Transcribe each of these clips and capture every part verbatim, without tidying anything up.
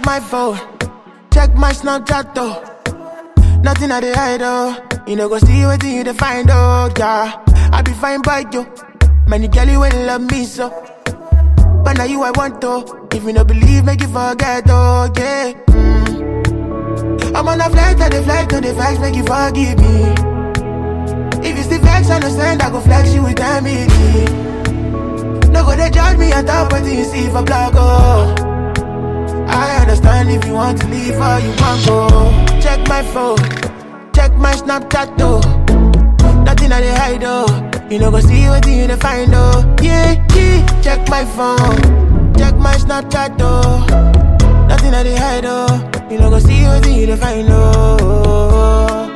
my phone, check my Snapchat though. Nothing I dey hide oh. You know go see what you dey find oh, yeah. I be fine by you. Many girlie will love me so. But now you I want to. If you don't believe, make you forget oh, yeah. Mm. I'm on a flight, on the flight, on the facts, make you forgive me. If you still vex, understand, I go flex you with family. No go they judge me on top of you see for blog oh. I understand if you want to leave or you want go. Check my phone, check my Snapchat though. Nothing I dey hide oh. You know go see what you dey find oh. Yeah, yeah. Check my phone, check my Snapchat though. Nothing I dey hide oh. You know go see what you dey find oh.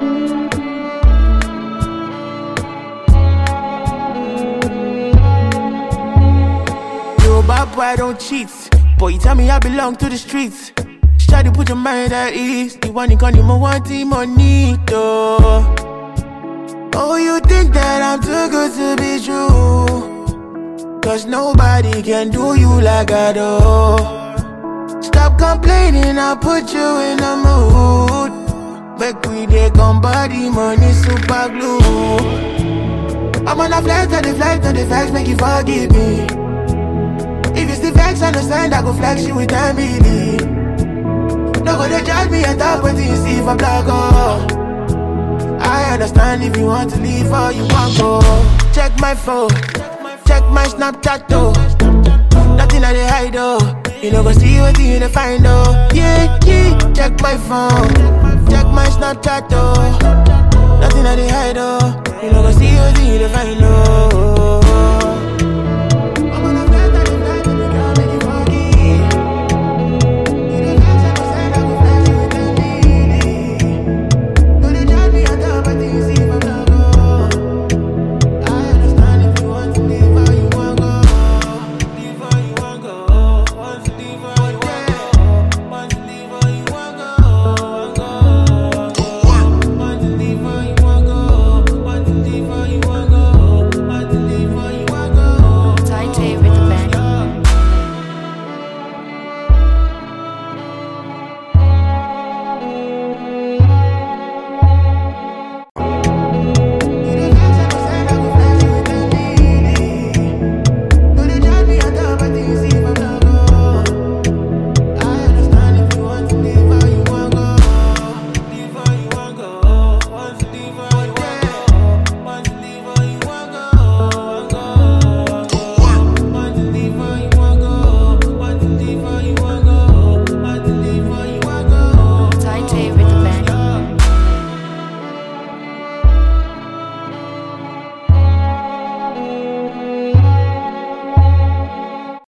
Yo, bad boy, I don't cheat. Boy, you tell me I belong to the streets. Try to put your mind at ease. You want it, can you want it, money, though. Oh, you think that I'm too good to be true? Cause nobody can do you like I do. Stop complaining, I'll put you in a mood. Make we take on body, money, super glue. I'm on a flight, on the flight, on the facts, make you forgive me. If you still vex, understand, I go flex you with family. No go they judge me and talk what you see for blog oh. I understand if you want to leave or you want go. Check my phone, check my Snapchat though. Nothing I dey hide oh. You know go see what you dey find oh. Yeah, yeah. Check my phone, check my Snapchat though. Nothing I dey hide oh. You know go see what you dey find oh.